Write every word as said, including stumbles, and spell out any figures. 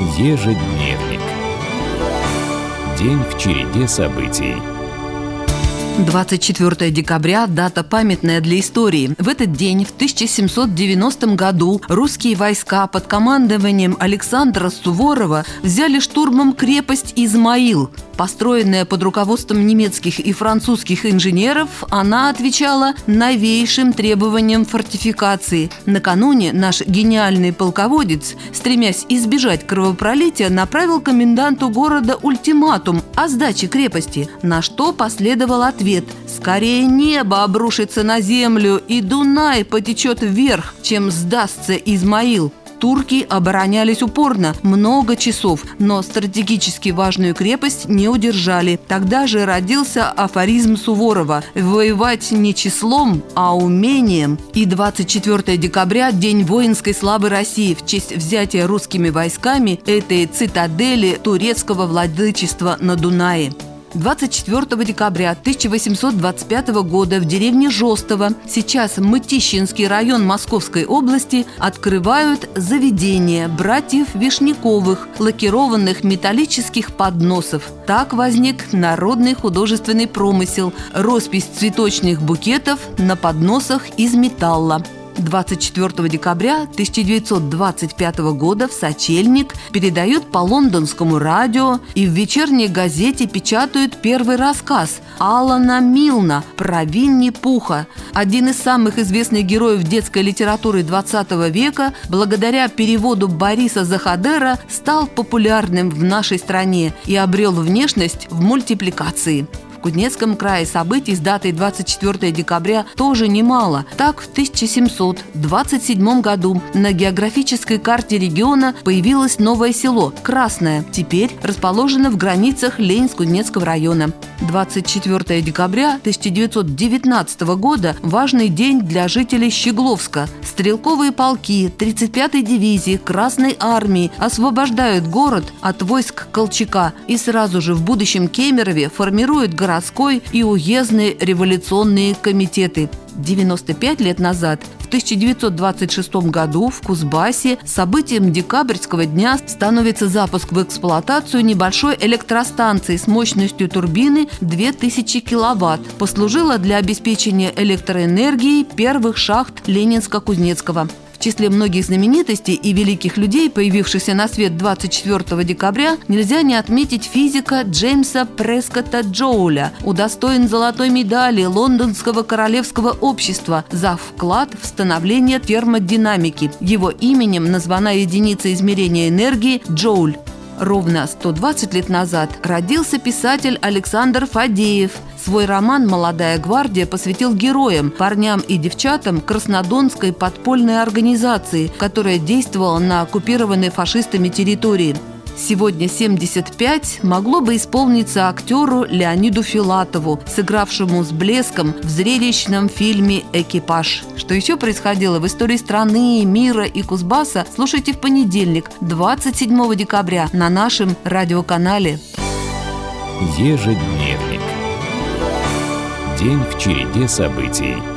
Ежедневник. День в череде событий. двадцать четвёртое декабря – дата памятная для истории. В этот день, в тысяча семьсот девяностом году, русские войска под командованием Александра Суворова взяли штурмом крепость Измаил. Построенная под руководством немецких и французских инженеров, она отвечала новейшим требованиям фортификации. Накануне наш гениальный полководец, стремясь избежать кровопролития, направил коменданту города ультиматум о сдаче крепости, на что последовал ответ: «Скорее небо обрушится на землю и Дунай потечет вверх, чем сдастся Измаил». Турки оборонялись упорно, много часов, но стратегически важную крепость не удержали. Тогда же родился афоризм Суворова: «Воевать не числом, а умением». И двадцать четвёртое декабря – День воинской славы России в честь взятия русскими войсками этой цитадели турецкого владычества на Дунае. двадцать четвёртого декабря тысяча восемьсот двадцать пятого года в деревне Жостово, сейчас Мытищинский район Московской области, открывают заведение братьев Вишняковых, лакированных металлических подносов. Так возник народный художественный промысел – роспись цветочных букетов на подносах из металла. двадцать четвёртого декабря тысяча девятьсот двадцать пятого года в Сочельник передают по лондонскому радио и в вечерней газете печатают первый рассказ Алана Милна про Винни-Пуха. Один из самых известных героев детской литературы двадцатого века, благодаря переводу Бориса Заходера, стал популярным в нашей стране и обрел внешность в мультипликации. В Кузнецком крае событий с датой двадцать четвёртое декабря тоже немало. Так, в тысяча семьсот двадцать седьмом году на географической карте региона появилось новое село – Красное. Теперь расположено в границах Ленинск-Кузнецкого района. двадцать четвёртое декабря тысяча девятьсот девятнадцатого года – важный день для жителей Щегловска. Стрелковые полки тридцать пятой дивизии Красной армии освобождают город от войск Колчака и сразу же в будущем Кемерове формируют город городской и уездные революционные комитеты. девяносто пять лет назад, в тысяча девятьсот двадцать шестом году, в Кузбассе событием декабрьского дня становится запуск в эксплуатацию небольшой электростанции с мощностью турбины две тысячи киловатт. Послужила для обеспечения электроэнергией первых шахт Ленинска-Кузнецкого. В числе многих знаменитостей и великих людей, появившихся на свет двадцать четвёртого декабря, нельзя не отметить физика Джеймса Прескотта Джоуля, удостоен золотой медали Лондонского королевского общества за вклад в становление термодинамики. Его именем названа единица измерения энергии Джоуль. Ровно сто двадцать лет назад родился писатель Александр Фадеев. Свой роман «Молодая гвардия» посвятил героям, парням и девчатам Краснодонской подпольной организации, которая действовала на оккупированной фашистами территории. Сегодня семьдесят пять могло бы исполниться актеру Леониду Филатову, сыгравшему с блеском в зрелищном фильме «Экипаж». Что еще происходило в истории страны, мира и Кузбасса, слушайте в понедельник, двадцать седьмого декабря, на нашем радиоканале. Ежедневник. День в череде событий.